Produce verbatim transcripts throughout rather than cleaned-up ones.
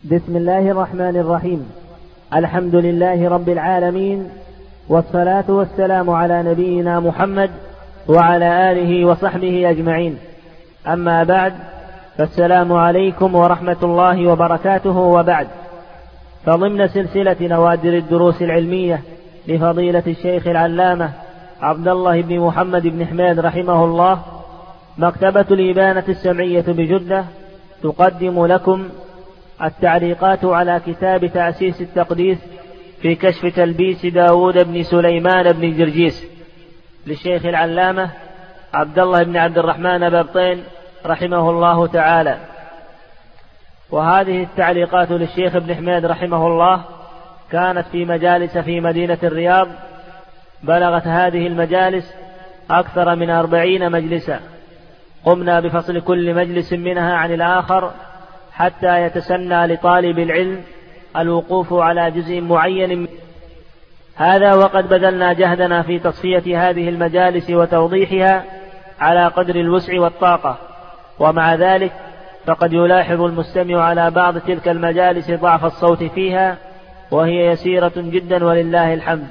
بسم الله الرحمن الرحيم. الحمد لله رب العالمين، والصلاة والسلام على نبينا محمد وعلى آله وصحبه أجمعين. أما بعد، فالسلام عليكم ورحمة الله وبركاته. وبعد، فضمن سلسلة نوادر الدروس العلمية لفضيلة الشيخ العلامة عبد الله بن محمد بن حميد رحمه الله، مكتبة الإبانة السمعية بجدة تقدم لكم التعليقات على كتاب تأسيس التقديس في كشف تلبيس داود بن سليمان بن جرجيس للشيخ العلامة عبد الله بن عبد الرحمن بابطين رحمه الله تعالى. وهذه التعليقات للشيخ ابن حميد رحمه الله كانت في مجالس في مدينة الرياض، بلغت هذه المجالس أكثر من أربعين مجلسا، قمنا بفصل كل مجلس منها عن الآخر حتى يتسنى لطالب العلم الوقوف على جزء معين. هذا وقد بذلنا جهدنا في تصفية هذه المجالس وتوضيحها على قدر الوسع والطاقة، ومع ذلك فقد يلاحظ المستمع على بعض تلك المجالس ضعف الصوت فيها، وهي يسيرة جدا ولله الحمد.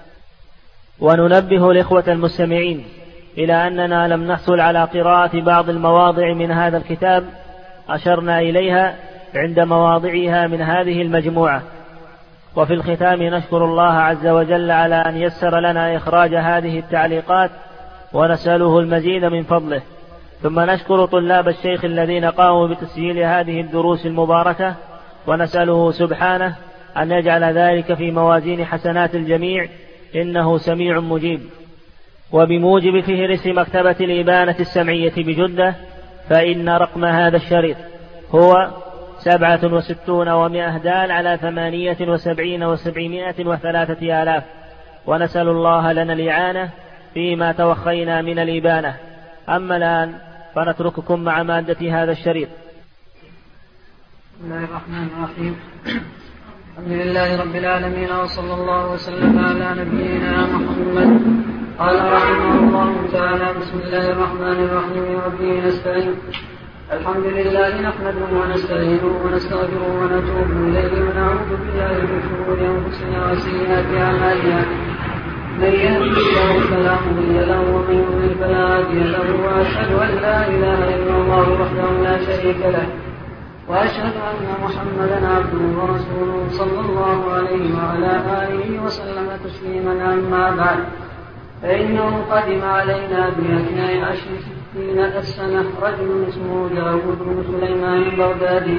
وننبه الإخوة المستمعين إلى أننا لم نحصل على قراءة بعض المواضع من هذا الكتاب أشرنا إليها عند مواضعها من هذه المجموعة. وفي الختام نشكر الله عز وجل على أن يسر لنا إخراج هذه التعليقات، ونسأله المزيد من فضله. ثم نشكر طلاب الشيخ الذين قاموا بتسجيل هذه الدروس المباركة، ونسأله سبحانه أن يجعل ذلك في موازين حسنات الجميع، إنه سميع مجيب. وبموجب فهرس مكتبة الإبانة السمعية بجدة، فإن رقم هذا الشريط هو سبعة وستون ومائة دال على ثمانية وسبعين وسبعمائة وثلاثة آلاف. ونسأل الله لنا الإعانة فيما توخينا من الإبانة. أما الآن فنترككم مع مادة هذا الشريط. بسم الله الرحمن الرحيم. الحمد لله رب العالمين، وصلى الله وسلم على نبينا محمد. قال رحمه الله تعالى: بسم الله الرحمن الرحيم، وبه نستعين. الحمد لله نحمده ونستعينه ونستغفره ونتوب إليه، ونعوذ بالله من شرور أنفسنا وسيئات أعمالنا. من يهده الله فلا مضل له، ومن يضلل فلا هادي له. وأشهد أن لا إله إلا الله وحده لا شريك له، وأشهد أن محمدا عبده ورسوله صلى الله عليه وعلى آله وسلم تسليما. أما بعد، فإنه قدم علينا بأثناء عشر ستين السنة رجل اسمه داود بن سليمان البغدادي،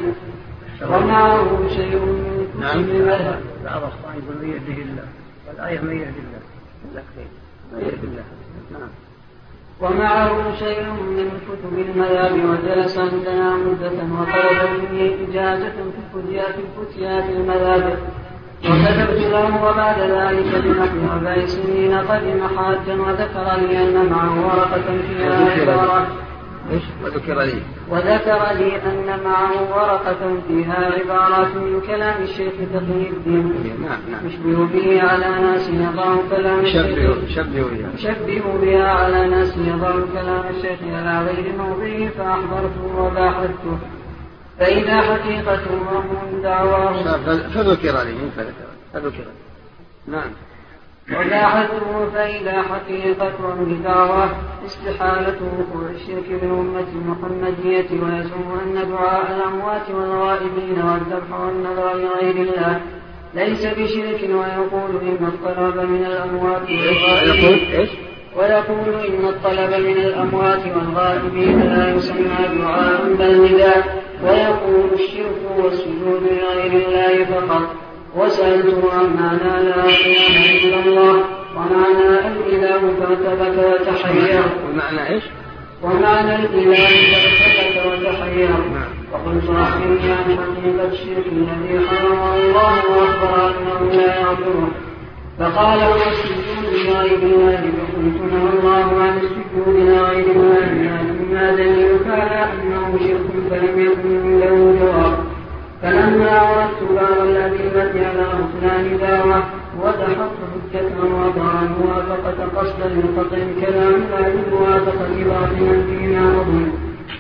ومعه شيء من كتب المذهب. بعض الصائب من يهده الله، والآية من يهد الله، من يهد الله. نعم. ومعه شيء من كتب المذهب، وجلس عندنا مدة، وطلب مني إجازة في فتيات المذاهب، وكتبت له. وبعد ذلك بنحو أربع سنين قدم حاجا، وذكر لي أن معه ورقة فيها عبارات وذكر لي وذكر لي أن معه ورقة فيها عبارات من كلام الشيخ تقي الدين يشبه به على ناس يضع كلام الشيخ يشبه بها على ناس يضع كلام الشيخ على غير موضعه، فأحضرته وباحثته، فإذا حقيقته وهم دعواه فذكر لي فذكر نعم وباحثته فإذا حقيقته بدعواه استحالة وقوع الشرك من أمة المحمدية، ويزعم أن دعاء الأموات والغائبين والذبح والنذر لغير الله ليس بشرك، ويقول إن الطلب من الأموات والغائبين ويقول إن الطلب من الأموات والغائبين لا يسمى دعاء بل نداء، ويقول الشرك والسجود لغير الله فقط. وسألته عن معنى لا إله إلا الله ومعنى الإله فارتبك وتحير. ومعنى إيش؟ ومعنى الإله فارتبك وتحير. وقلت أخبرني عن حقيقة الشرك الذي حرمه الله وأخبر أنه لا يغفره، فقال هو السجود لغير الله. فقلت نهى الله عن السجود لغير الله، لكن ما دليلك على أنه شرك؟ فلم يكن له جواب. فلما أردت بعض الأدلة على بطلان دعوة، ودحضت حجة وضعا موافقة قصدا لقطع الكلام لا بالموافقة باطلا فيما أظن،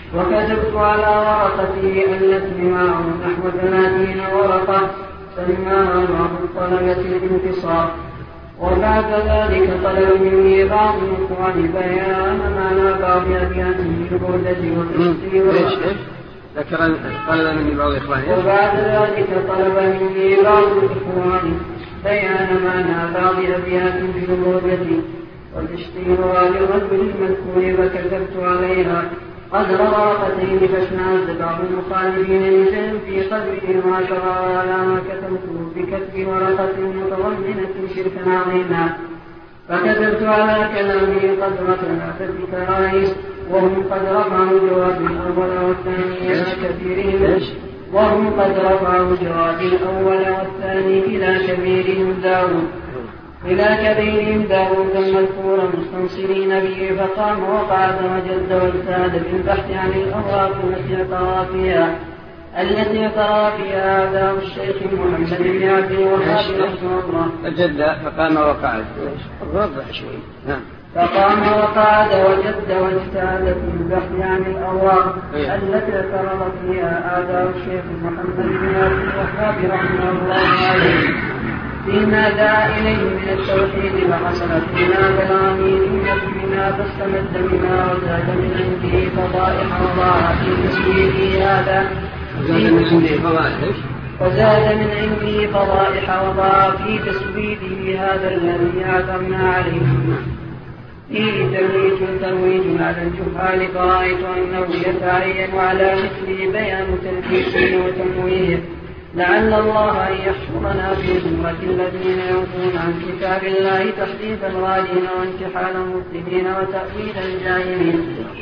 وكتبت على ورقته التي معه نحو ثلاثين ورقة سماها بعض الطلبة الانتصار. وبعد ذلك طلب مني بعض الإخوان بيان معنى بعض أبياته في البردة والتفسير. ذكر طلب مني بعض الإخوان. وبعد ذلك طلب مني بعض الإخوان بيان معنى بعض أبياته في البردة والاشتراك للرجل المذكور فكتبت عليها قدر ورقتين فاشمعز بعض المخالفين لشيء في قلبه ما شرع على ما كتبته بكتب ورقة متضمنة شركا عظيما. فكتبت على كلامه قدر ثلاثة كرائس وهم قد رفعوا الجواب الأول والثاني إلى كبيرهم وهم قد رفعوا الجواب الأول والثاني إلى كبيرهم داود إلى كبيرهم داود المذكور مستنصرين به فقام وقعد وجد واجتهد في البحث عن الأوراق التي اعترى فيها التي اعترى فيها أعداء الشيخ محمد بن عبد الوهاب رحمه الله. الجد فقام وقعد. وضح شوي. نعم. فقام وقعد وجد واجتهد في البحث عن الأوراق التي اعترى فيها أعداء الشيخ محمد بن عبد الوهاب رحمه الله عليه فيما دعا إليه من التوحيد فحصل فيما بلغني فيما فاستمد منها وزاد من عنده فضائح وضاع في تسويده هذا وزاد من عنده فضائح وزاد من عنده فضائح وضاع في تسويده هذا الذي عثرنا عليه فيه ترويج ترويج على الجهال فرأيت أنه يتعين على مثله بيان تلبيسه وتمويه لعل الله أن يحشرنا في زمرة الذين ينفون عن كتاب الله تحديث الغالين وانتحال المبتدين وتأويل الجاهلين.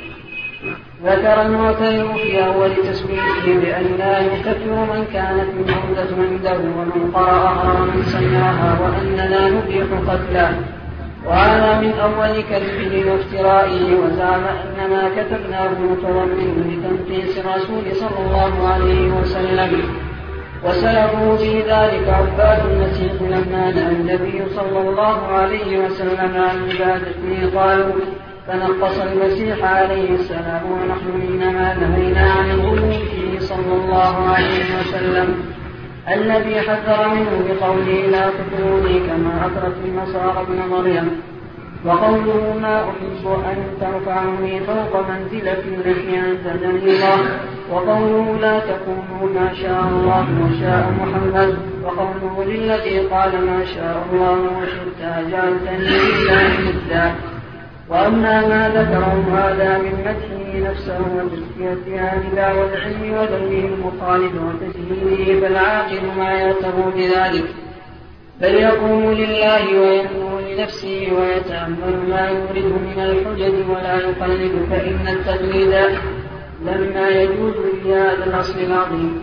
ذكر المعترف في أول تسويته بأن لا يكفر من كانت الموتة عنده ومن قرأها ومن سمعها وأننا نبيح قتله وهذا من أول كذبه وافترائه وزعم أن ما كتبناه متضمن لتنقيص الرسول صلى الله عليه وسلم وسلبوا في ذلك عباد المسيح لما نهى النبي صلى الله عليه وسلم عن عبادته قالوا فنقص المسيح عليه السلام ونحن إنما نهينا عن الغلو فيه صلى الله عليه وسلم الذي حذر منه بقوله لا تطروني كما أطرت النصارى ابن مريم وقوله ما أحب أن ترفعني فوق منزلة التي أنزلني الله وقوله لا تكونوا ما شاء الله وشاء محمد وقوله للذي قال ما شاء الله وشئت أجعلتني لله ندا. وأما ما ذكره هذا من مدحه نفسه وتزكيتها بدعوى العلم وذمه المخالف وتجهيله فالعاقل ما يرتب بذلك بل يقوم لله وينظر لنفسه ويتأمل ما يورد من الحجج ولا يقلد فإن التقليد لما يجوز لهذا الأصل العظيم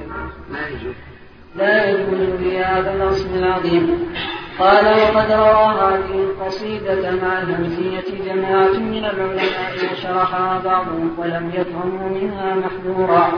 لا يجوز لهذا الأصل العظيم. قال وقد روى هذه القصيدة مع الهمزية جماعة من العلماء وشرحها بعضهم ولم يفهموا منها محذورا.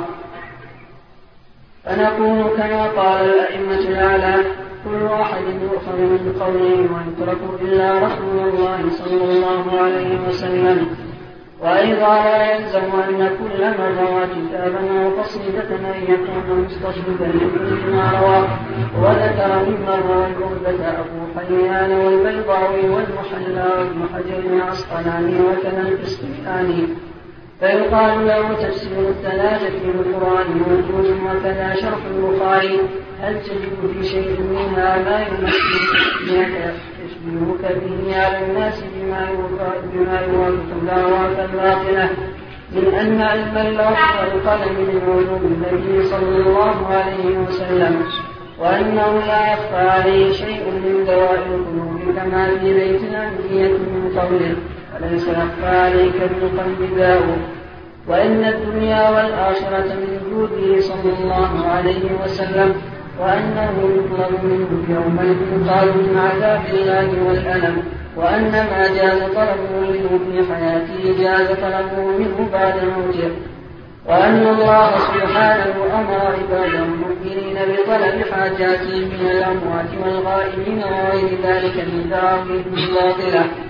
فنقول كما قال الأئمة الأعلى كل واحد يؤخذ من قوله ويترك إلا رسول الله صلى الله عليه وسلم. وأيضا لا يلزم أن كل من روى كتابا أو قصيدة أن يكون مستشهدا لكل ما روى. وذكر ممن روى العربة أبو حيان والبيضاوي والمحلى وابن حجر العسقلاني وكذا القسطلاني فيقال له تفسير الثلاثة بالقرآن موجود وكذا شرح البخاري هل تجد في شيء منها ما يمثلك يشبهك به على الناس بما يوافق دعواك الباطلة من أن علم اللوح والقلم من علوم النبي صلى الله عليه وسلم وأنه لا يخفى عليه شيء من دواء القلوب كما في بيت الأنبياء من قوله وليس يخفى عليك بالقلب داء وإن الدنيا والآخرة من جوده صلى الله عليه وسلم وأنه يطلب منه يومئذ قال من عذاب الله والألم وأن ما جاز طلبه منه في حياته جاز طلبه منه بعد موته وأن الله سبحانه أمر عباده المؤمنين بطلب حاجاتهم من الأموات والغائبين وغير ذلك من دعاويهم الباطلة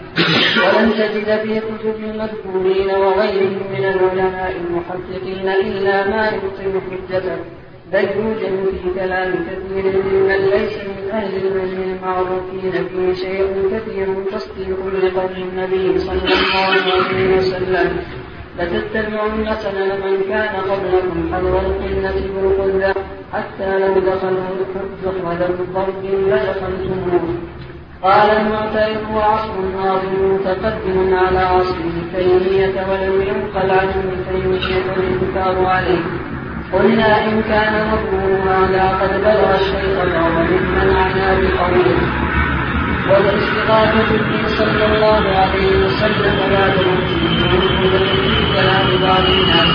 ولن تجد في كتب المذكورين وغيرهم من العلماء المحققين إلا ما يبطل حجته، بل يوجد في كلام كثير ممن ليس من أهل العلم المعروفين فيه شيء كثير تصديق لقول النبي صلى الله عليه وسلم: لتتبعن سنن من كان قبلكم حذو القلة بالقلة حتى لو دخلوا دخل الضرب لدخلتموه. قال المعترف: وعصر ناظر متقدم على عصر تيمية ولم ينقل عنه ابن تيمية الإنكار عليه. قلنا إن كان مفهوم هذا قد بلغ الشيخ الأول ممن عنى بقوله. والاستغاثة به صلى الله عليه وسلم لا تنسي في كلام بعض الناس.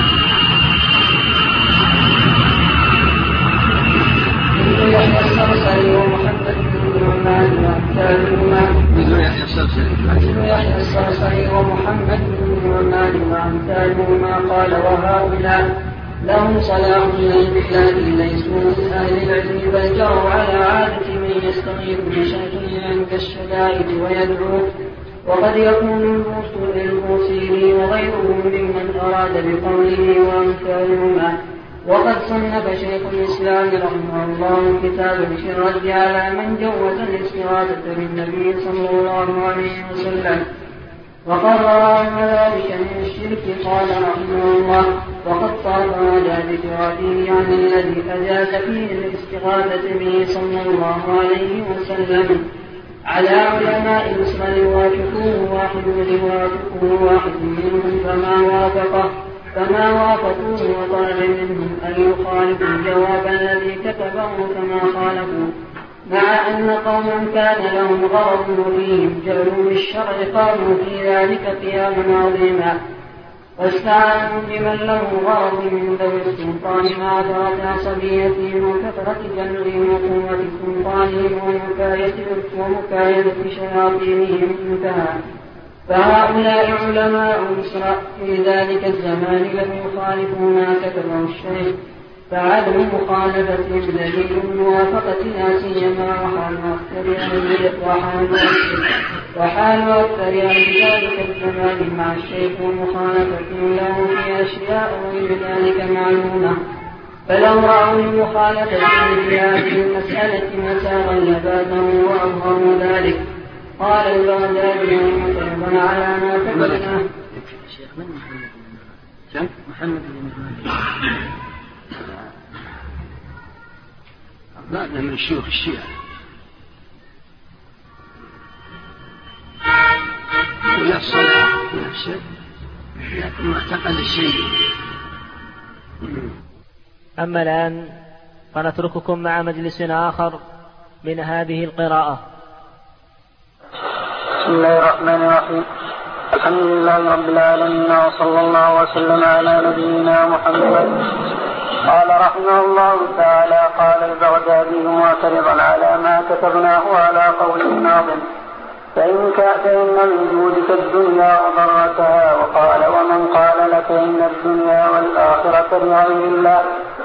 ابن يحيى الصرصري ومحمد بن نعمان وأمثالهما ابن يحيى الصرصري ومحمد بن نعمان وأمثالهما قال: وهؤلاء لهم صلاح للبلاد ليسوا من أهل العلم بل جروا على عادة من يستغيث بشيء عند الشدائد ويدعوه، وقد يكون البوصيري وغيره ممن أراد بقوله وأمثالهما. وقد صنف شيخ الإسلام رحمه الله كتابا في الرد على من جوز الاستغاثة بالنبي صلى الله عليه وسلم وقرر أن ذلك من الشرك. قال رحمه الله: وقد طاف على ذكراته عن الذي أجاز فيه الاستغاثة به صلى الله عليه وسلم على علماء مصر يوافقوه واحد يوافقه واحد منهم فما وافقه فما وافقوه وطلب منهم أن يخالفوا الجواب الذي كتبه كما خالفوا، مع أن قوما كان لهم غرض فيهم جعلوا بالشرع قاموا في ذلك قياما عظيما، واستعانوا بمن له غرض من ذوي السلطان مع فرط عصبيتهم وكثرة جمعهم وقوة سلطانهم ومكايدة شياطينهم انتهى. فهؤلاء علماء مصر في ذلك الزمان لم يخالفوا ما كتبه الشيخ، فعدم مخالفتهم دليل موافقة لا سيما وحال أكثر أهل ذلك الزمان مع الشيخ ومخالفتهم له في أشياء غير ذلك معلومة، فلو رأوا المخالفة في هذه المسألة مساغا لبادروا وأظهروا ذلك. قال البغدادي معترضا على ما كتبناه: محمد بن بعد من شيوخ الشيعة ولا الصلاة نفسه، لكن معتقد الشيء. أما الآن فنترككم مع مجلس آخر من هذه القراءة. بسم الله الرحمن الرحيم. الحمد لله رب العالمين وصلى الله وسلم على نبينا محمد. قال رحمه الله تعالى: قال البغدادي معترضا على ما كتبناه على قول الناظم: فإن كان من جودك الدنيا وضرتها. وقال: ومن قال لك إن الدنيا والآخرة لغير الله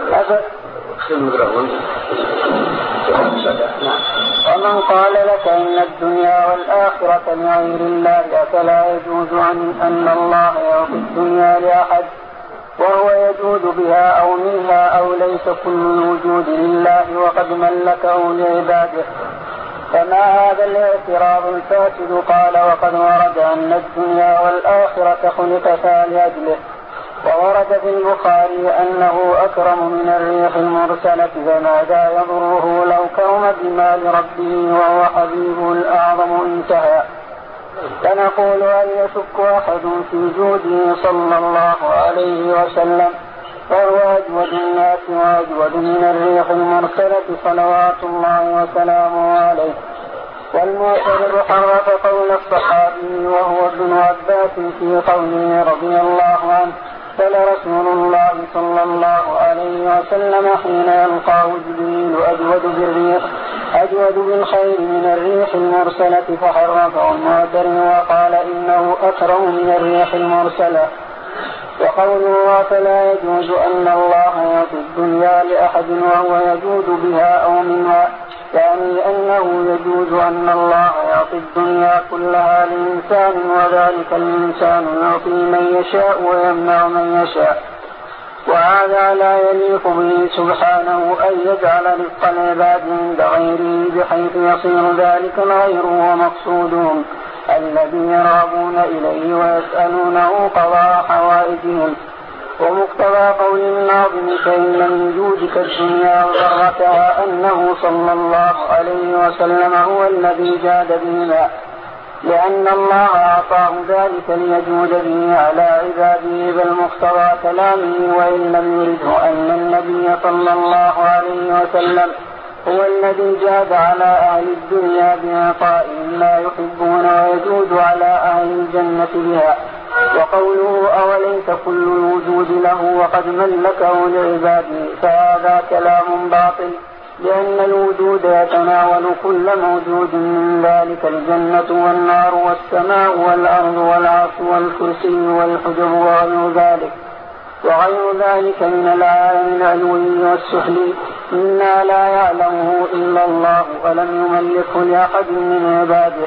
ومن قال لك إن الدنيا والآخرة لغير الله فلا يجوز أن الله يعطي الدنيا لأحد وهو يجود بها أو منها أو ليس كل الوجود لله وقد ملكه لعباده، فما هذا الاعتراض الفاسد؟ قال: وقد ورد أن الدنيا والآخرة خلقتا لأجله، وورد في البخاري أنه أكرم من الريح المرسلة، فماذا يضره لو كرم بمال ربه وهو حبيبه الأعظم؟ انتهى. فنقول: هل يشك أحد في جوده صلى الله عليه وسلم؟ فهو أجود الناس وأجود من الريح المرسلة صلوات الله وسلامه عليه. والمعتبر حرف قول الصحابي وهو ابن عباس في قوله رضي الله عنه: فلرسول الله صلى الله عليه وسلم حين يلقاه جبريل أجود بالريح أجود بالخير من الريح المرسلة، فحرفه المعتبر وقال إنه أكرم من الريح المرسلة. وقوله: فلا يجوز أن الله يعطي الدنيا لأحد وهو يجود بها أو منها، يعني أنه يجوز أن الله يعطي الدنيا كلها لإنسان وذلك الإنسان يعطي من يشاء ويمنع من يشاء، وهذا لا يليق به سبحانه أن يجعل رزق العباد عند غيره بحيث يصير ذلك الغير هو مقصودهم الذي يرغبون إليه ويسألونه قضاء حوائجهم. ومقتضى قول الناظم فإن من جودك الدنيا وضرتها أنه صلى الله عليه وسلم هو الذي جاد بهما، لأن الله أعطاه ذلك ليجود به على عباده، بل مقتضى كلامه وإن لم يرده أن النبي صلى الله عليه وسلم هو الذي جاد على أهل الدنيا بإعطائهم ما يحبون ويجود على أهل الجنة بها. وقوله أوليس كل الوجود له وقد ملكه لعباده فهذا كلام باطل، لأن الوجود يتناول كل موجود من ذلك الجنة والنار والسماء والأرض والعرش والكرسي والحجب وغير ذلك وغير ذلك من العالم العلوي والسفلي مما لا يعلمه إلا الله ولم يملكه لأحد من عباده،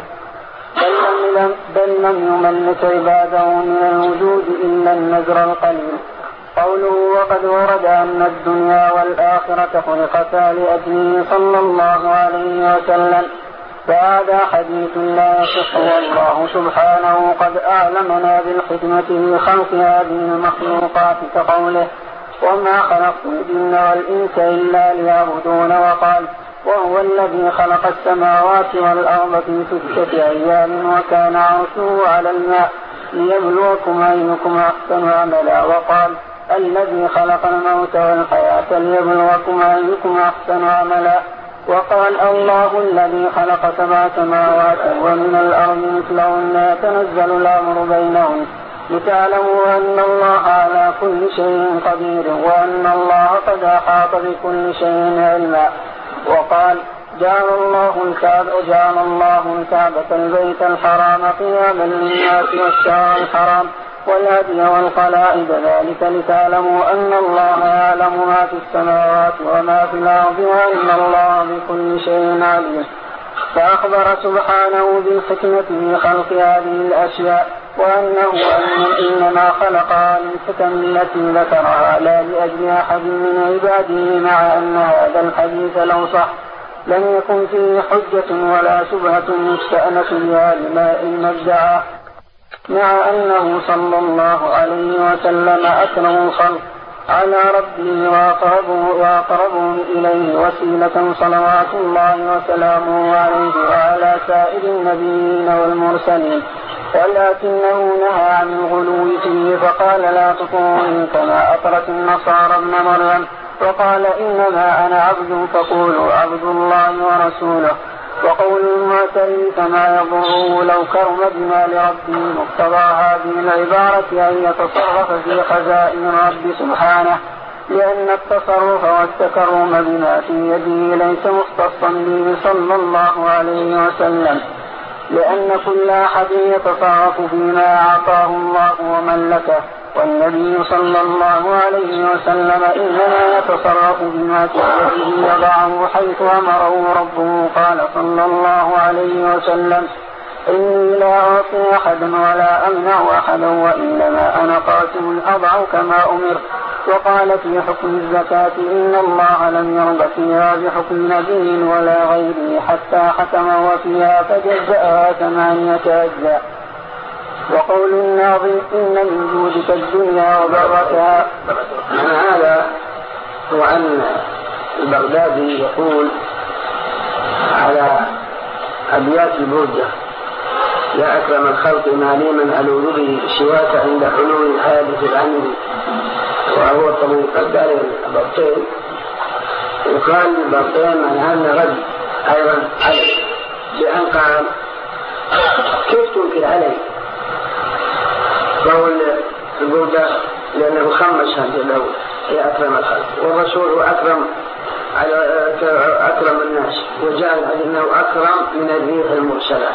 بل لم, بل لم يملك عباده من الوجود إلا النذر القليل. قوله وقد ورد أن الدنيا والآخرة خلقتا لأجله صلى الله عليه وسلم، فهذا حديث لا يصح، والله سبحانه قد أعلمنا بالحكمة في خلق هذه المخلوقات كقوله وما خلقت الجن والإنس إلا ليعبدون، وقال وهو الذي خلق السماوات والأرض في ستة أيام وكان عرشه على الماء ليبلوكم أيكم أحسن عملا، وقال الذي خلق الموت والحياة ليبلوكم أيكم أحسن عملا، وقال الله الذي خلق سبع سماوات ومن الأرض مثلهن يتنزل الأمر بينهم لتعلموا أن الله على كل شيء قدير وأن الله قد أحاط بكل شيء علما، وقال جعل الله الكعبة جعل الله الكعبة البيت الحرام قياما للناس والشهر الحرام والهدي والقلائد ذلك لتعلموا أن الله يعلم ما في السماوات وما في الأرض وأن الله بكل شيء عليم. فأخبر سبحانه بالحكمة في خلق هذه الأشياء وأنه إنما خلقها للحكم التي ذكرها لا لأجل أحد من عباده، مع أن هذا الحديث لو صح لم يكن فيه حجة ولا شبهة مستأنس بها لما إن ادعاه، مع أنه صلى الله عليه وسلم أكرم الخلق على ربه وأقربهم إليه وسيلة صلوات الله وسلامه عليه وعلى سائر النبيين والمرسلين، ولكنه نهى عن الغلو فيه فقال لا تطروني كما أطرت النصارى ابن مريم، وقال إنما أنا عبد فقولوا عبد الله ورسوله. وقول المعتري كما يضره لو كرم بما لربه، مقتضى هذه العبارة أن يتصرف في خزائن رب سبحانه، لأن التصرف والتكرم بما في يده ليس مختصا به صلى الله عليه وسلم، لأن كل أحد يتصرف فيما أعطاه الله وملكه، والنبي صلى الله عليه وسلم إنما يتصرف بما في يده يضعه حيث أمره ربه. قال صلى الله عليه وسلم إني لا أعطي أحدا ولا أمنع أحدا وإنما أنا قاسم أضع كما أمر. وقال في حكم الزكاة إن الله لم يرض فيها بحكم نبي ولا غيره حتى حكم وفيها فجزأها ثمانية أجزاء. وقول الناظم إن من جودك الدنيا وبركها. هذا هو أن البغدادي يقول على أبيات البردة يا أكرم الخلق ما لي من ألوذ به سواك عند حلول الحادث الأمر، وهو طبيب قدر البطين، وقال البطين عن هذا غد أيضا علي، بأن قال كيف تنكر علي قول البردة لأنه خمس هذه الأول يا أكرم الخلق، والرسول هو أكرم على أكرم الناس، وجعل أنه أكرم من الريح المرسلة.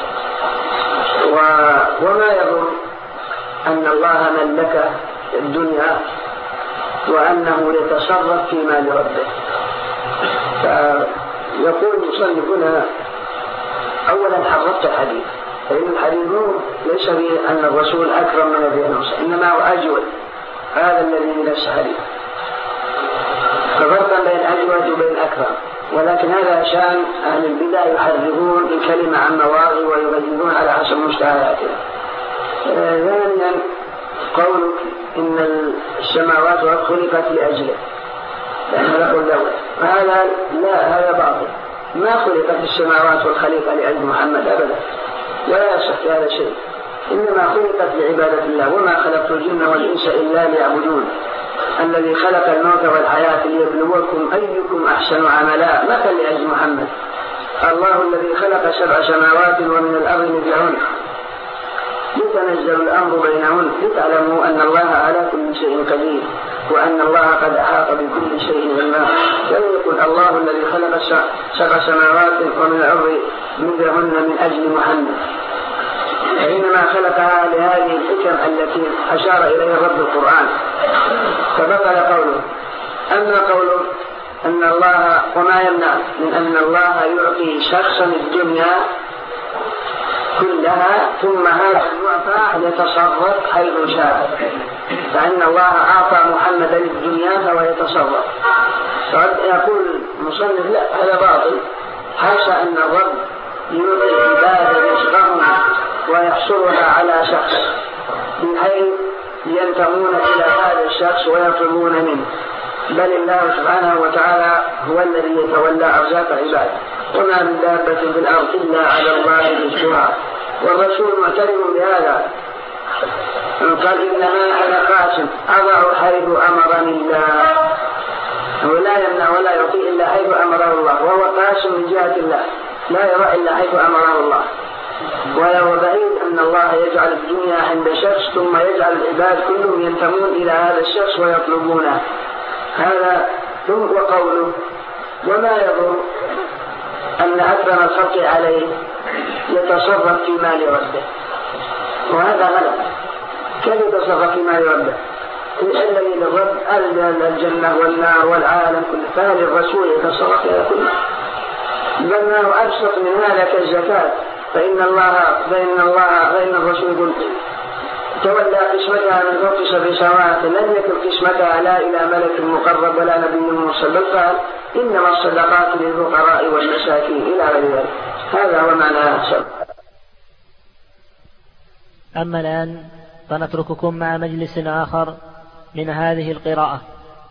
وما يظن أن الله ملك الدنيا وأنه يتصرف فيما لربه، يقول المصنف هنا أولا حرفت الحديث، فإن الحديث ليس فيه أن الرسول أكرم من الريح المرسلة، إنما هو أجود، هذا الذي من الحديث، ففرقا بين أجود وبين أكرم. ولكن هذا شأن أهل البدع يحرفون الكلمة عن مواضع ويبينون على حسب مشتهياتها. ثانيا قولك إن السماوات خلقت لأجله لأنه له الدولة، فهذا لا، هذا باطل، ما خلقت السماوات والخليقة لأجل محمد أبدا، ولا يصح هذا شيء، إنما خلقت لعبادة الله، وما خلقت الجن والإنس إلا ليعبدون. الذي خلق الموت والحياة ليبلوكم أيكم أحسن عملا، ما كان لأجل محمد. الله الذي خلق سبع سماوات ومن الأرض مثلهن يتنزل الأمر بينهن لتعلموا أن الله على كل شيء قدير وأن الله قد أحاط بكل شيء علما. فيقول الله الذي خلق سبع سماوات ومن الأرض مثلهن من أجل محمد، فإنما خلقها لهذه الحكم التي أشار إليها رب القرآن، فبطل قوله. أما قوله أن الله وما يمنع من أن الله يعطي شخصا الدنيا كلها ثم هذا المعطى يتصرف حيث شاء، فإن الله أعطى محمدا الدنيا فهو يتصرف. يقول المصنف لا، هذا باطل، حاشا أن الرب يعطي العباد رزقهم ويحصرها على شخص بحيث ينتمون إلى هذا الشخص ويطلبون منه، بل الله سبحانه وتعالى هو الذي يتولى أرزاق العباد، وما من دابة في الأرض إلا على الله رزقها. والرسول معترف بهذا، قال إنما أنا قاسم أضع حيث أمرني الله، ولا يمنع ولا يعطي إلا حيث أمره الله، وهو قاسم من جهة الله لا يرى إلا حيث أمره الله. وهو بعيد أن الله يجعل الدنيا عند شخص ثم يجعل العباد كلهم ينتمون إلى هذا الشخص ويطلبونه. هذا ثم وقوله وما يضر أن أكثر الخلق عليه يتصرف في مال ربه، وهذا غلط. كيف يتصرف في مال ربه؟ الذي للرب الجنة والنار والعالم كله، فهل الرسول يتصرف في كله؟ بل ما هو أبسط من هذا كالزكاة، فإن الله فإن الله فإن الرسول يقول تولى قسمتها من فوق سبع سماوات، لم يكن قسمتها لا إلى ملك مقرب ولا نبي مرسل، بل قال إنما الصدقات للفقراء والمساكين إلى غير ذلك. هذا هو معنى السبب. أما الآن فنترككم مع مجلس آخر من هذه القراءة.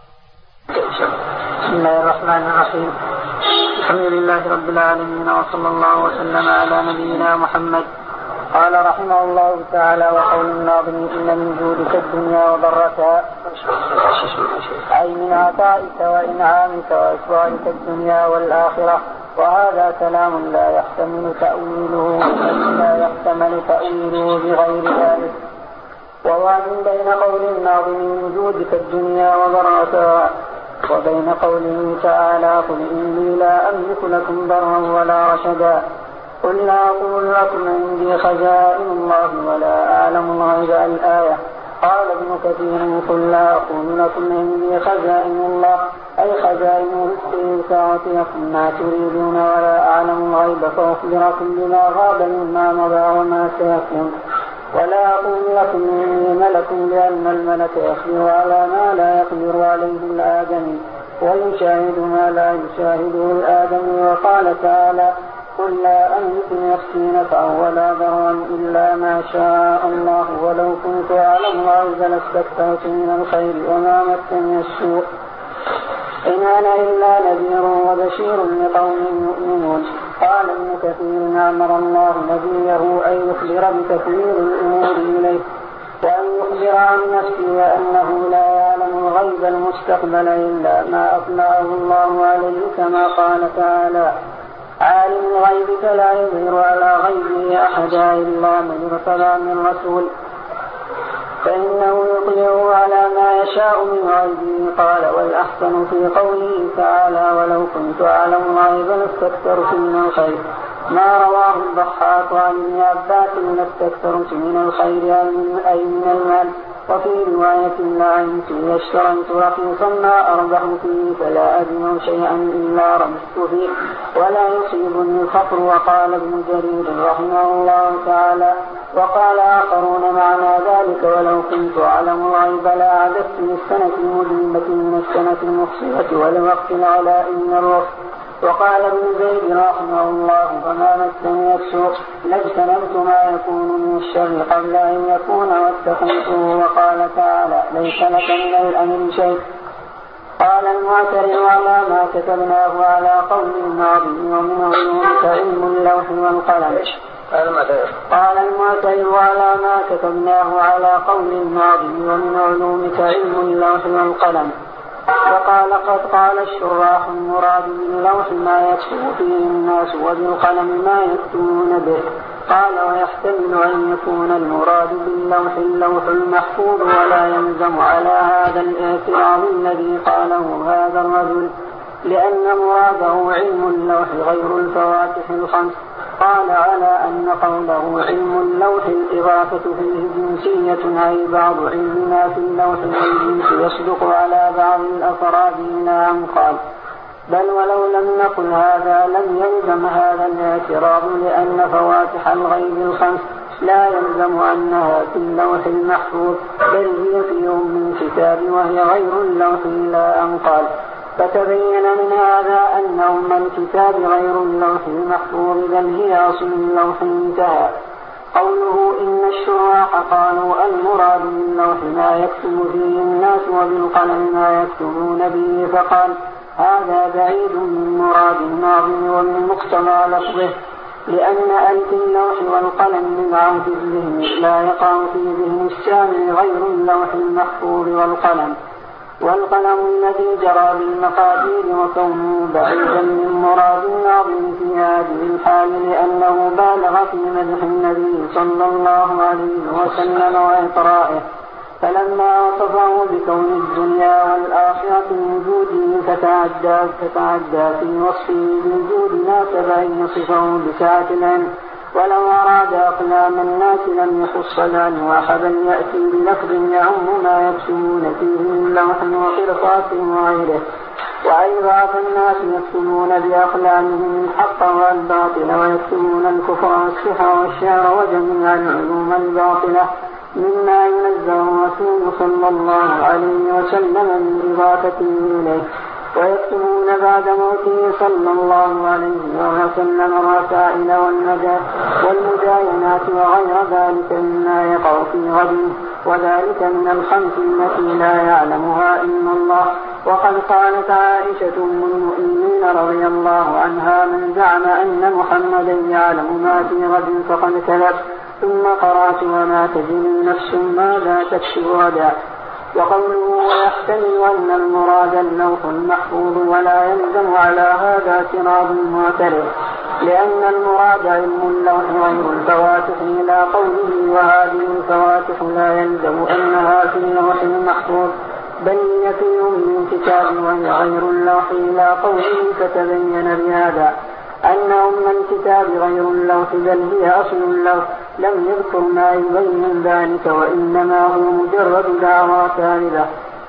بسم الله الرحمن الرحيم. الحمد لله رب العالمين، وصلى الله وسلم على نبينا محمد. قال رحمه الله تعالى: وقول الناظم إن من جودك الدنيا وضرتها، أي من عطائك وإنعامك وإسوارك الدنيا والآخرة. وهذا كلام لا يحتمل تأويله لا يحتمل تأويله بغير ذلك. ووازن بين قول الناظم من جودك الدنيا وضرتها وبين قوله تعالى: قل إني لا أملك لكم ضرا ولا رشدا، قل لا أقول لكم عندي خزائن الله ولا أعلم الغيب. الآية. قال ابن كثير: قل لا أقول لكم عندي خزائن الله أي خزائن الساعة لكم ما تريدون ولا أعلم الغيب فأخبركم بما غاب مما مضى وما سيكون. ولا أقول لكم إني ملك لأن الملك يخبر على ما لا يقدر عليه الآدمي ويشاهد ما لا يشاهده الآدمي. وقال تعالى: قل لا أملك لنفسي نفعا ولا ضرا إلا ما شاء الله ولو كنت أعلم الغيب لاستكثرت من الخير وما مسني السوء إن أنا إلا نذير وبشير لقوم يؤمنون. قال ابن كثير: أمر الله نبيه أن يخبر بتكوين الأمور إليه وأن يخبر عن نفسه أنه لا يعلم الغيب المستقبل إلا ما أطلعه الله عليه، كما قال تعالى: عالم الغيب فلا يظهر على غيبه أحدا إلا من ارتضى من رسول فإنه يطلعه على ما يشاء من غيبه. قال: والأحسن في قوله تعالى: ولو كنت أعلم الغيب لاستكثرت من الخير، ما رواه الضحاك عن ابن عباس: لاستكثرت من الخير أي من المال. وفي رواية لعنت إذا اشتريت رخيصا ما أربح فيه فلا أجمع شيئا إلا ربحت فيه ولا يصيبني الفقر. وقال ابن جرير رحمه الله تعالى وقال آخرون معنى ذلك ولو كنت أعلم الغيب لأعددت للسنة المذنبة من السنة المحصرة ولوقت العلاء من الوقت. وقال ابن زيد رحمه الله فما مسني السوء لاجتنبت ما يكون من الشر قبل أن يكون واتقيته. وقال تعالى ليس لك من الأمر شيء. قال المعترض على ما كتبناه على قول الماضي ومن علومك علم اللوح والقلم. قال المعترض على ما كتبناه على قول الماضي ومن علومك علم اللوح والقلم. وقال قد قال الشراح المراد باللوح ما يكتب فيه الناس وبالقلم ما يكتبون به. قال ويحتمل أن يكون المراد باللوح اللوح المحفوظ ولا يلزم على هذا الاعتراض الذي قاله هذا الرجل لأن مراده علم اللوح غير الفواتح الخمس. قال على أن قوله علم اللوح الإضافة فيه جنسية أي بعض علمنا في اللوح والجنس يصدق على بعض الأفراد إلى أن قال بل ولو لم نقل هذا لم يلزم هذا الاعتراض لأن فواتح الغيب الخمس لا يلزم أنها في اللوح المحفوظ بل هي في أم الكتاب وهي غير اللوح إلى أن قال فتبين من هذا أن أم الكتاب غير اللوح المحفوظ بل هي أصل اللوح انتهى. قوله إن الشراح قالوا المراد باللوح ما يكتب فيه الناس وبالقلم ما يكتبون به فقال هذا بعيد من مراد الناظم ومن مقتضى لفظه لأن ألف اللوح والقلم من عهد الذهن لا يقع في ذهن السامع غير اللوح المحفوظ والقلم والقلم الذي جرى بالمقادير وكونه بعيدا من مراد الناظم في هذه الحال لأنه بالغ في مدح النبي صلى الله عليه وسلم وإطرائه فلما وصفه بكون الدنيا والآخرة من جوده فتعدى, فتعدى في وصفه بالجود ناسب أن يصفه بسعة العلم ولو أراد أقلام الناس لم يخص الألواح بل يأتي بلفظ يعم ما يكتبون فيه من لوح وقرطاس وغيره. وأيضا فالناس يكتبون بأقلامهم الحق والباطل ويكتبون الكفر والسحر والشعر وجميع العلوم الباطلة مما ينزه رسول صلى الله عليه وسلم من إضافته إليه ويكتبون بعد موته صلى الله عليه وسلم الرسائل والمداينات وغير ذلك مما يقع في غد وذلك من الخمس التي لا يعلمها إلا الله. وقد قالت عائشة أم المؤمنين رضي الله عنها من زعم أن محمدا يعلم ما في غد فقد كذب ثم قرأت وما تدري نفس ماذا تكسب غدا. وقوله ويحتمل أن المراد اللوح المحفوظ ولا يلزم على هذا اعتراض معترض لأن المراد علم اللوح غير الفواتح إلى قوله وهذه الفواتح لا يلزم أنها في اللوح المحفوظ بل هي في أم الكتاب وهي غير اللوح إلى قوله فتبين بهذا أن أم الكتاب غير اللوح بل هي أصل اللوح لم يذكر ما يبين ذلك وإنما هو مجرد دعوى كاذبة.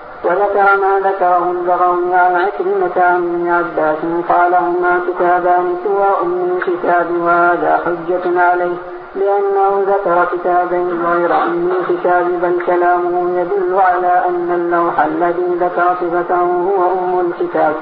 وذكر ما ذكره البغوي عن عكرمة عن ابن عباس قال هما كتابان سوى أم الكتاب وهذا حجة عليه لأنه ذكر كتابين غير أم الكتاب بل كلامه يدل على أن اللوح الذي ذكر صفته هو أم الكتاب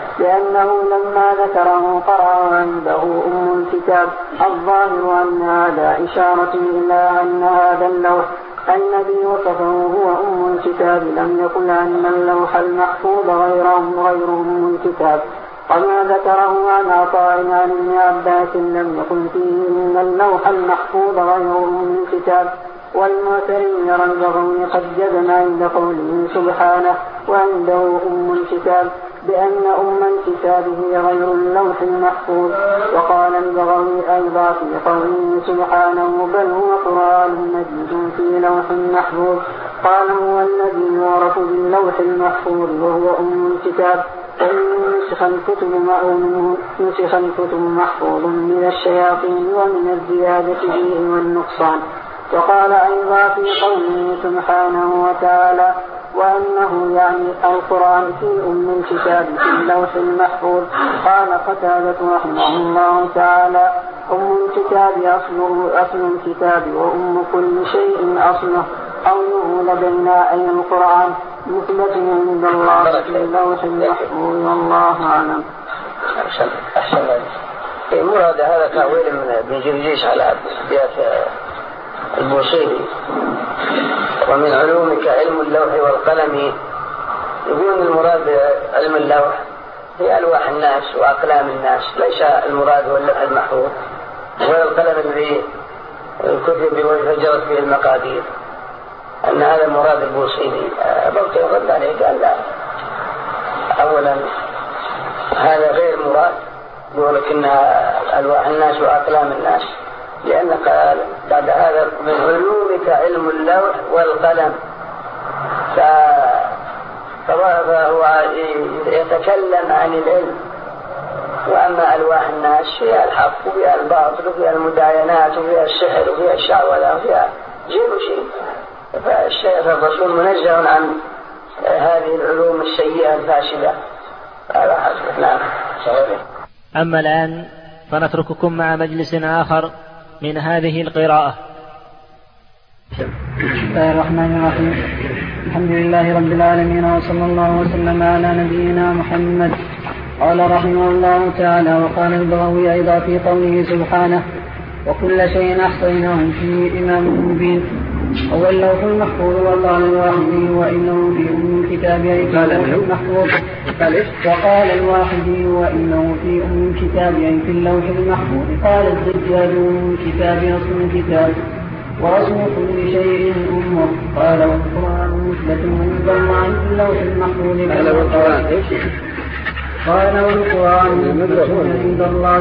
لأنه لما ذكره قرأ عنده أم الكتاب الظاهر أن هذا إشارة إلى أن هذا اللوح الذي وصفه هو أم الكتاب لم يقل أن اللوح المحفوظ غيره غير أم الكتاب وما ذكره عن عطاء عن ابن عباس لم يقل فيه إن اللوح المحفوظ غير أم الكتاب. والمعتري يرى البغوي قد جزم عند قوله سبحانه وعنده أم الكتاب بأن أم الكتاب هي غير اللوح المحفوظ. وقال البغوي أيضا في قوله سبحانه بل هو قرآن مجيد في لوح محفوظ قال هو الذي يعرف باللوح المحفوظ وهو أم الكتاب ومن نسخ الكتب مأمون نسخ الكتب محفوظ من الشياطين ومن الزيادة فيه والنقصان وقال أيضا في قوله سبحانه وتعالى وأنه يعني القرآن في أم الكتاب في اللوح المحفوظ. قال قتادة رحمه الله تعالى أم الكتاب أصله أصل الكتاب وأم كل شيء أصله. قوله لدينا أي القرآن مثبت عند الله في اللوح المحفوظ والله أعلم. أحسن أحسن المراد هذا تأويل من ابن جريج على أبيات البوصيري ومن علومك علم اللوح والقلم. يقول المراد علم اللوح هي ألواح الناس وأقلام الناس، ليس المراد هو اللوح المحفوظ ولا القلم الذي الكتب وفجرت به المقادير، أن هذا مراد البوصيري. بلت يرد عليه قال لا، أولا هذا غير مراد، يقول لك إنها ألواح الناس وأقلام الناس، لأن قال بعد هذا من علومك علم اللوح والقلم، فهو يتكلم عن العلم. وأما ألواح الناس فيها الحق وفيها الباطل وفيها المداينات وفيها السحر وفيها الشعوذة وفيها جيب شيء، فالشيخ الرسول منزه عن هذه العلوم السيئة الفاسدة. هذا حسب. نعم. أما الآن فنترككم مع مجلس آخر من هذه القراءة. بسم الله الرحمن الرحيم. الحمد لله رب العالمين وصلى الله وسلم على نبينا محمد. قال رحمه الله تعالى وقال البغوي أيضا في قوله سبحانه وكل شيء أحصيناه في إمام مبين. هو اللوح المحفوظ وقال الواحدي وإنه في أم الكتاب أي في اللوح المحفوظ. وقال الواحدي وإنه في أم الكتاب أي في اللوح المحفوظ. قال الزجاج أم الكتاب أصل الكتاب وأصل كل شيء أمه. قال والقرآن مثبت عند الله في اللوح المحفوظ. قال والقرآن مثبت عند الله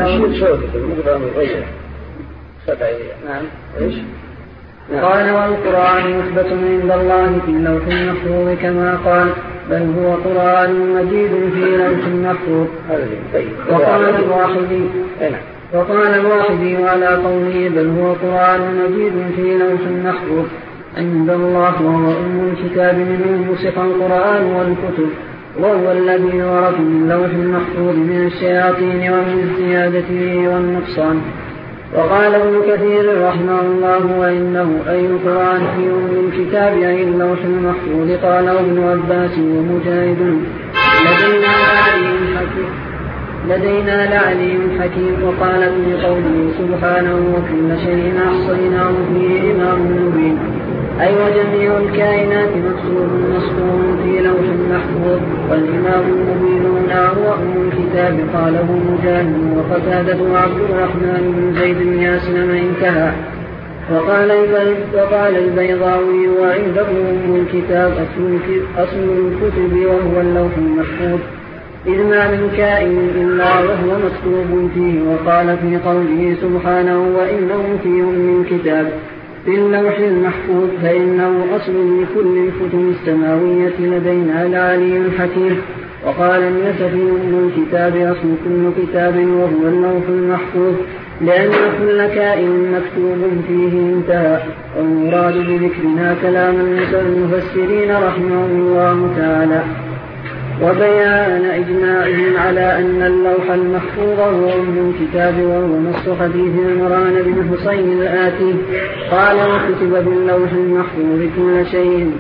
في اللوح قال والقرآن مثبت عند الله في اللوح المحفوظ كما قال بل هو قرآن مجيد في لوح محفوظ. وقال الواحدي وقال الواحدي على قوله بل هو قرآن مجيد في لوح محفوظ عند الله وهو أم الكتاب منه نسخ القرآن والكتب وهو الذي يعرف من لوح المحفوظ من الشياطين ومن الزيادة والنقصان. وقال ابن كثير رحمه الله وإنه أي القرآن في أم الكتاب أي اللوح المحفوظ. قال ابن عباس ومجاهد لدينا لعلي حكيم لدينا لعلي حكيم. وقال في قوله سبحانه وكل شيء أحصيناه في إمام مبين أي وجميع الكائنات مكتوب مسطور في لوح محفوظ. والإمام المبين هنا هو أم الكتاب. قاله مجاهد وقتادة وعبد الرحمن بن زيد بن ياسين انتهى. وقال وقال البيضاوي وعنده أم الكتاب أصل الكتب وهو اللوح المحفوظ إذ ما من كائن إلا وهو مكتوب فيه. وقال في قوله سبحانه وإنه في أم الكتاب في اللوح المحفوظ فإنه أصل لكل الكتب السماوية لدينا العلي الحكيم. وقال النسفي أم الكتاب أصل كل كتاب وهو اللوح المحفوظ لأن كل كائن مكتوب فيه انتهى. والمراد بذكرنا كلام المفسرين رحمه الله تعالى وبيان إجماعهم على أن اللوح المحفوظ هو أم الكتاب وهو نص حديث عمران بن حسين الآتي قال وكتب باللوح المحفوظ كل شيء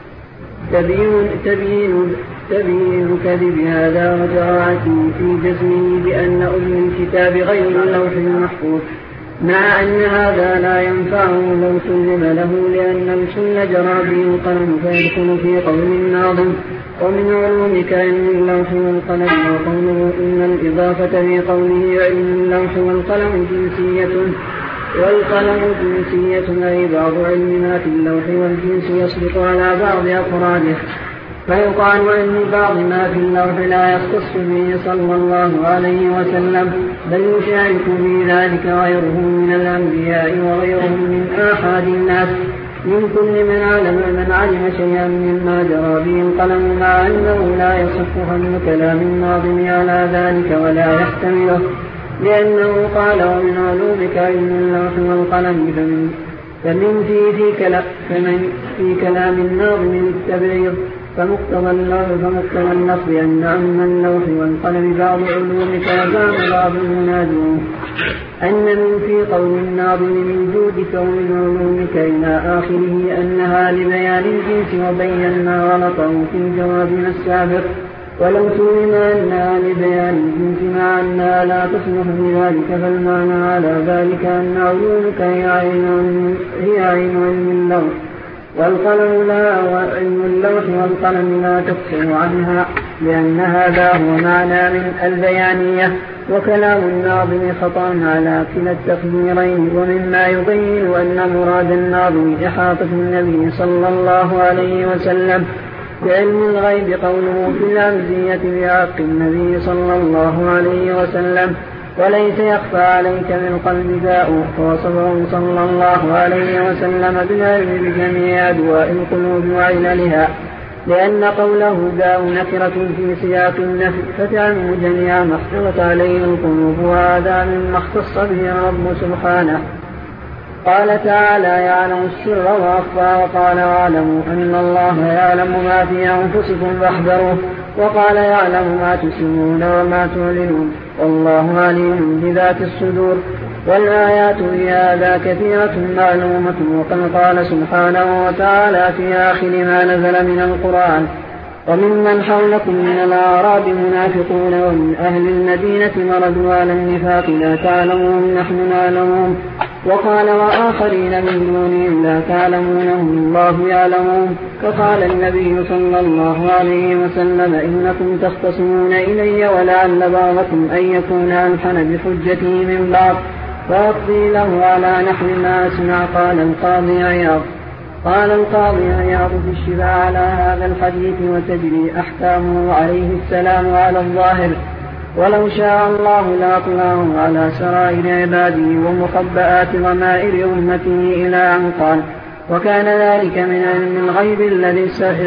تبين, تبين, تبين كذب هذا وجراعته في جزمه بأن أم الكتاب غير اللوح المحفوظ مع أن هذا لا ينفعه لو سلم له لأن الكل جرى به القلم فيدخل في قول الناظم ومن علومك علم اللوح والقلم. وقوله إن الإضافة في قوله علم اللوح والقلم جنسية والقلم جنسية أي بعض علم ما في اللوح والجنس يسبق على بعض أفراده فيقال أن بعض ما في اللوح لا يختص به صلى الله عليه وسلم بل يشارك في ذلك غيره من الأنبياء وغيرهم من آحاد الناس من كل من علم من علم شيئا مما جرى به القلم مع أنه لا يصح فهم كلام الناظم على ذلك ولا يحتمله لأنه قال ومن علومك علم اللوح والقلم فمن, فمن في في كلام فمن في كلام الناظم التبعيض فمقتضى اللوح فمقتضى النصب أن عم اللوح والقلم بعض علومك وزعم بعض المنازعون أن من في قول الناظم من جودك ومن علومك إلى آخره أنها لبيان الجنس وبينا غلطه في جوابنا السابق ولو سلم أنها لبيان الجنس مع أنها لا تصلح بذلك فالمعنى على ذلك أن علومك هي عين هي عين علم اللوح والقلم لا وعلم اللوح والقلم لا تفصل عنها لأن هذا هو معنى من البيانية. وكلام الناظم خطأ على كلا التقديرين ومما يبين أن مراد الناظم إحاطة النبي صلى الله عليه وسلم بعلم الغيب قوله في الأمزية بحق النبي صلى الله عليه وسلم وليس يخفى عليك من القلب داء فوصفه صلى الله عليه وسلم بالعلم بجميع أدواء القلوب وعللها لأن قوله داء نكرة في سياق النفي فتعم جميع ما احتوت عليه القلوب وهذا مما اختص به الرب سبحانه. قال تعالى يعلم السر وأخفى وقال واعلموا أن الله يعلم ما في أنفسكم فاحذروه وقال يعلم ما تسرون وما تعلنون والله عليم بذات الصدور. والآيات في هذا كثيرة معلومة وقد قال سبحانه وتعالى في آخر ما نزل من القرآن وممن حولكم من الأعراب منافقون ومن أهل المدينة مردوا على النفاق لا تعلمون نحن نعلمون وقال وآخرين من دونهم لا تعلمونهم الله يعلمون. فقال النبي صلى الله عليه وسلم إنكم تختصمون إلي ولعل بعضكم أن يكون ألحن بحجته من بعض فأقضي له على نحو ما أسمع. قال القاضي عياض قال القاضي عياض في الشفاء على هذا الحديث وتجري أحكامه عليه السلام على الظاهر ولو شاء الله لأطلعه على سرائر عباده ومخبآت ضمائر أمته إلى أن قال وكان ذلك من علم الغيب الذي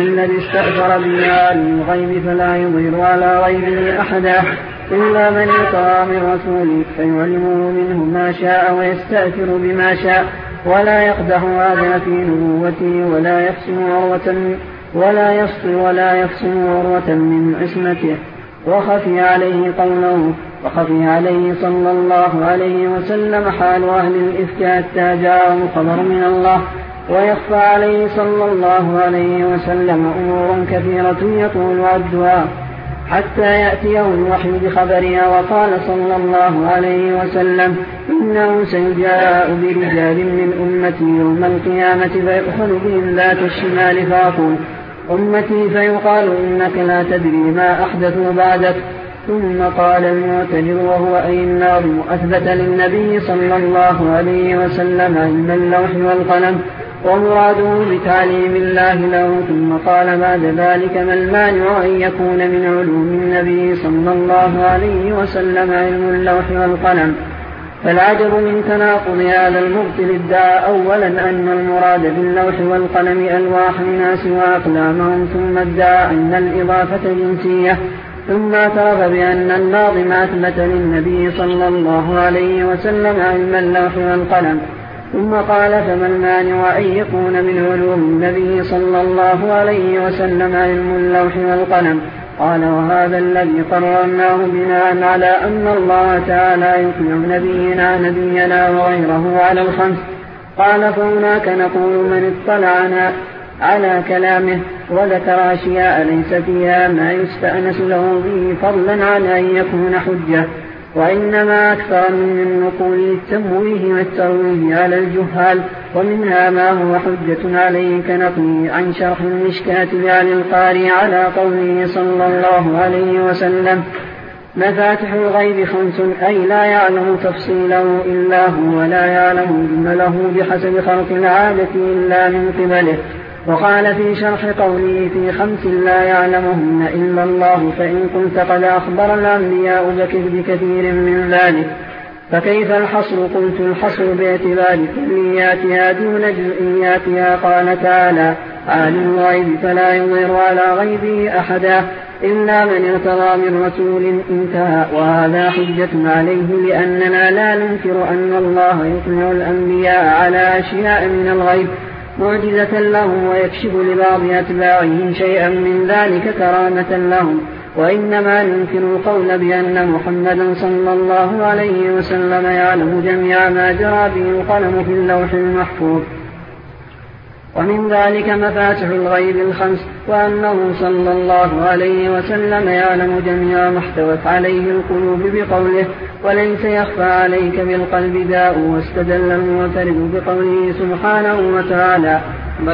استأثر به عالم الغيب فلا يظهر على غيبه أحدا إلا من يطاع من رسوله فيعلمه منه ما شاء ويستأثر بما شاء ولا يقدح هذا في نبوته ولا يفصل عروة ولا يفصل ولا يفصل عروة من عصمته. وخفي عليه قوله وخفي عليه صلى الله عليه وسلم حال أهل الإفك حتى جاءه الخبر من الله ويخفى عليه صلى الله عليه وسلم أمور كثيرة يطول عدها حتى يأتيه الوحي بخبرها. وقال صلى الله عليه وسلم إنه سيجاء برجال من أمتي يوم القيامة فيؤخذ بهم ذات الشمال فأقول أمتي فيقال إنك لا تدري ما أحدثوا بعدك. ثم قال المعتذر وهو أي الناظم أثبت للنبي صلى الله عليه وسلم علم اللوح والقلم ومراده بتعليم الله له. ثم قال بعد ذلك ما المانع أن يكون من علوم النبي صلى الله عليه وسلم علم اللوح والقلم. فالعجب من تناقض هذا المبطل ادعى أولا أن المراد باللوح والقلم ألواح الناس وأقلامهم ثم ادعى أن الإضافة جنسية ثم اعترف بأن الناظم أثبت للنبي صلى الله عليه وسلم علم اللوح والقلم. ثم قال فما المانع أن يكون من علوم النبي صلى الله عليه وسلم علم اللوح والقلم. قال وهذا الذي قررناه بناء على أن الله تعالى يطلع نبينا نبينا وغيره على الخمس. قال فهناك نقول من اطلعنا على كلامه وذكر أشياء ليس فيها ما يستأنس له به فضلا عن أن يكون حجة وإنما أكثر من نقول التمويه والترويه على الجهال ومنها ما هو حجة عليه كنقله عن شرح المشكاة لعلي القاري على قوله صلى الله عليه وسلم مفاتح الغيب خمس أي لا يعلم تفصيله إلا هو ولا يعلم جمله بحسب خلق العادة إلا من قبله. وقال في شرح قوله في خمس لا يعلمهن إلا الله فإن كنت قد أخبر الأنبياء بكثير من ذلك فكيف الحصر؟ قلت الحصر باعتبار كلياتها دون جزئياتها. قال تعالى عالم الغيب فلا يظهر على غيبه أحدا إلا من ارتضى من رسول انتهى. وهذا حجة عليه لأننا لا ننكر أن الله يطلع الأنبياء على أشياء من الغيب معجزة لهم ويكشف لبعض أتباعهم شيئا من ذلك كرامة لهم، وإنما ننكر القول بأن محمدا صلى الله عليه وسلم يعلم جميع ما جرى به القلم في اللوح المحفوظ. ومن ذلك مفاتح الغيب الخمس، وأنه صلى الله عليه وسلم يعلم جميع ما احتوت عليه القلوب بقوله وليس يخفى عليك بالقلب داء. واستدل المعترض بقوله سبحانه وتعالى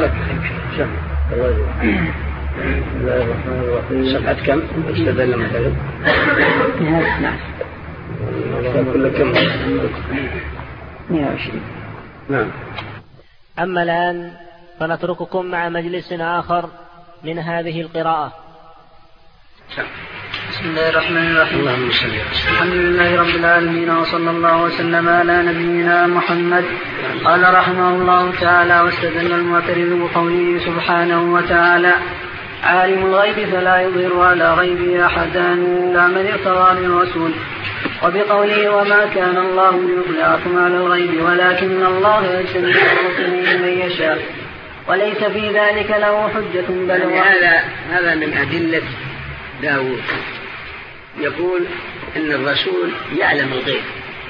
بسم الله الرحمن الرحيم. صفحة كم؟ استدل المعترض. نعم. كل كم؟ مئة وعشرين. نعم. أما الآن فنترككم مع مجلس آخر من هذه القراءة. بسم الله الرحمن الرحيم. اللهم صل وسلم. الحمد لله رب العالمين وصلى الله وسلم على نبينا محمد. قال رحمه الله تعالى واستدل المعترض بقوله سبحانه وتعالى عالم الغيب فلا يظهر على غيبه أحدا إلا من ارتضى من رسول، وبقوله وما كان الله ليطلعكم على الغيب ولكن الله يجتبي من رسله من يشاء وليس في ذلك له حجة بل هذا هذا من أدلة داود. يقول إن الرسول يعلم الغيب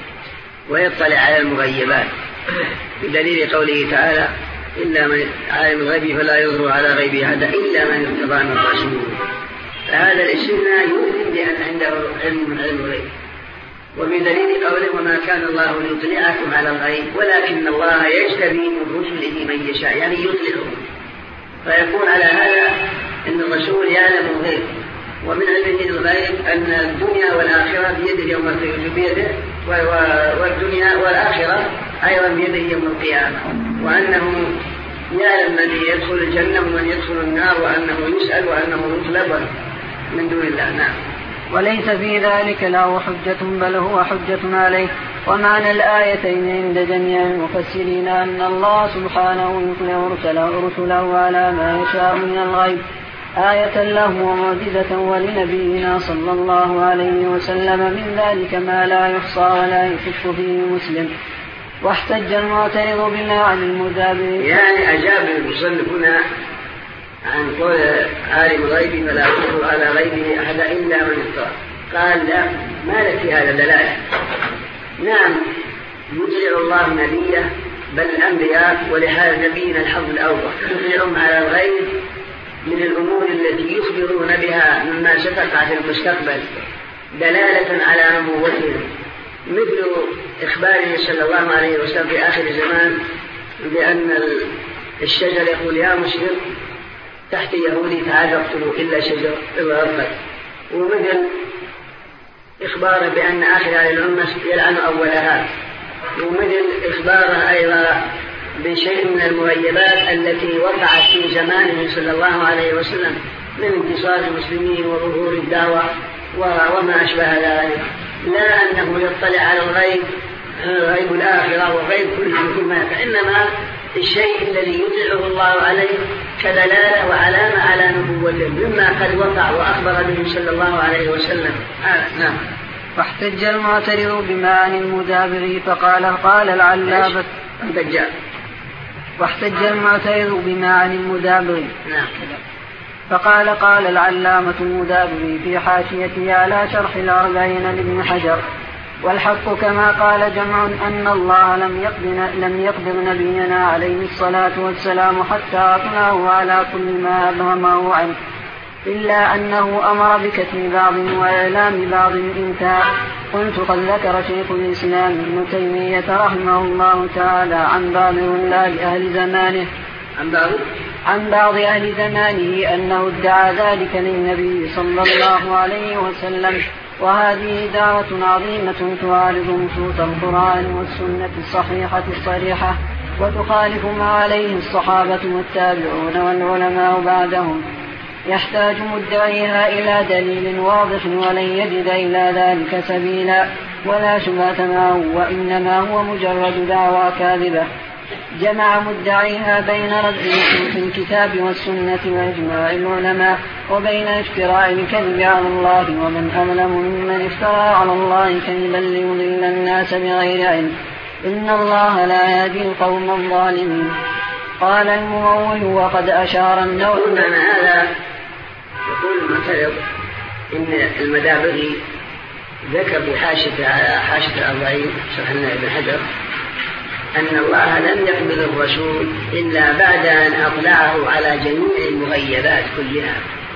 ويطلع على المغيبات بدليل قوله تعالى إلا من عالم الغيب فلا يظهر على غيبه أحدا إلا من ارتضى من رسول. فهذا الاستثناء يؤمن بأن عنده علم من علم الغيب، وبدليل قوله وما كان الله ليطلعكم على الغيب ولكن الله يجتبي من رسله من يشاء يعني يطلعهم. فيكون على هذا أن الرسول يعلم الغيب، ومن علمه الغيب أن الدنيا والآخرة بيده يوم القيامة بيده والدنيا والآخرة أيضا بيده يوم القيامة، وأنه يعلم من يدخل الجنة ومن يدخل النار وأنه يسأل وأنه يطلب من دون الله. نعم. وليس في ذلك له حجة بل هو حجة عليه. ومعنى الآيتين عند جميع المفسرين أن الله سبحانه يطلع رسله, رسله على ما يشاء من الغيب آية له ومعجزة ولنبينا صلى الله عليه وسلم من ذلك ما لا يحصى ولا يشك فيه مسلم. واحتج المعترض بما عن المدابر يعني أجاب المصنف هنا عن قول عالم الغيب فلا يظهر على غيبه أحد إلا من ارتضى. قال لا، ما لك في هذا دلالة. نعم يطلع الله نبيه بل الأنبياء، ولهذا نبينا الحظ الأوضح يطلعهم على الغيب من الأمور التي يخبرون بها مما ستقع في المستقبل دلالة على نبوتهم، مثل إخباره صلى الله عليه وسلم في آخر الزمان بأن الشجر يقول يا مسلم تحت يهودي تعال اقتلوا إلا شجر الغرفة، ومثل إخباره بأن آخر هذه الأمة يلعن أولها، ومثل إخباره أيضا بشيء من المغيبات التي وقعت في زمانه صلى الله عليه وسلم من انتصار المسلمين وظهور الدعوة وما أشبه ذلك. لا أنه يطلع على الغيب غيب الآخرة وغيب كل ما، فإنما الشيء الذي يطلعه الله عليه كدلالة وعلامة على نبوته مما قد وقع وأخبر به صلى الله عليه وسلم. آه. نعم. واحتج المعترض بما عن المدابر فقال قال العلامة واحتج المعترض بما عن المدابر نعم. فقال قال العلامة المدابري في حاشيته على شرح الأربعين لابن حجر والحق كما قال جمع أن الله لم يقبض, لم يقبض نبينا عليه الصلاة والسلام حتى أطلعه على كل ما أبهمه عنه إلا أنه أمر بكتم بعض وإعلام بعض انتهى. قلت قد ذكر شيخ الإسلام ابن تيمية رحمه الله تعالى عن بعض ولاد أهل زمانه عن بعض عن بعض أهل زمانه أنه ادعى ذلك للنبي صلى الله عليه وسلم، وهذه دعوة عظيمة تعارض نصوص القرآن والسنة الصحيحة الصريحة وتخالف ما عليه الصحابة والتابعون والعلماء بعدهم. يحتاج مدعيها إلى دليل واضح ولن يجد إلى ذلك سبيلا ولا شبهة معه، وإنما هو مجرد دعوى كاذبة. جمع مدعيها بين رد نصوص الكتاب والسنة وإجماع العلماء وبين افتراء الكذب على الله، ومن أظلم ممن افترى على الله كذبا ليضل الناس بغير علم، إن الله لا يهدي القوم الظالمين. قال الممول وقد أشار النووي. قلنا هذا يقول المعترض إن المدابغي ذكر بحاشة على حاشة الأربعين شرح ابن حجر أن الله لم يقبض الرسول إلا بعد أن أطلعه على جميع المغيبات كلها،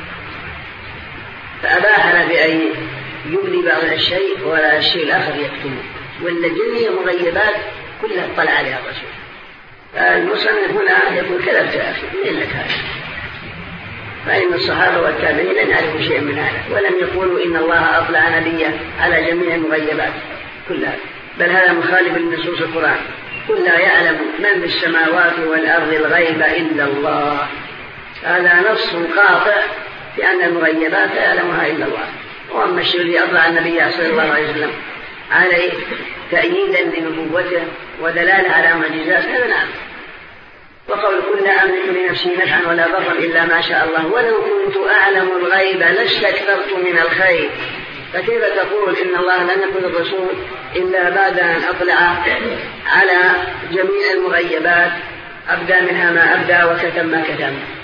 فأباح له بأن يبدي بعض الشيء ولا الشيء الآخر يكتمه، ولا جميع المغيبات كلها اطلع عليها الرسول. فالمصنف هنا يقول كذبت يا أخي، من لك هذا؟ فإن الصحابة والتابعين لم يعرفوا شيئا من هذا، ولم يقولوا إن الله أطلع نبيه على جميع المغيبات كلها، بل هذا مخالف لنصوص القرآن. قل لا يعلم من في السماوات والأرض الغيب إلا الله، هذا نص قاطع بأن المغيبات لا يعلمها إلا الله. وأما الشيء الذي أطلع النبي صلى الله عليه وسلم عليه تأييدا لنبوته ودلالة على معجزات هذا نعم. وقول قل لا أملك لنفسي نفعا ولا ضرا إلا ما شاء الله ولو كنت أعلم الغيب لاستكثرت من الخير، فكيف تقول إن الله لم يقبض الرسول إلا بعد أن أطلع على جميع المغيبات أبدى منها ما أبدى وكتم ما كتم؟